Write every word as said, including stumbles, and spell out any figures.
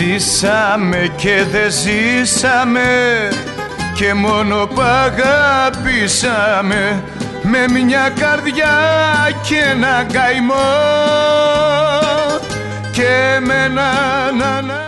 Ζήσαμε και δεν ζήσαμε και μόνο π' αγαπήσαμε, με μια καρδιά και ένα καημό και με έναν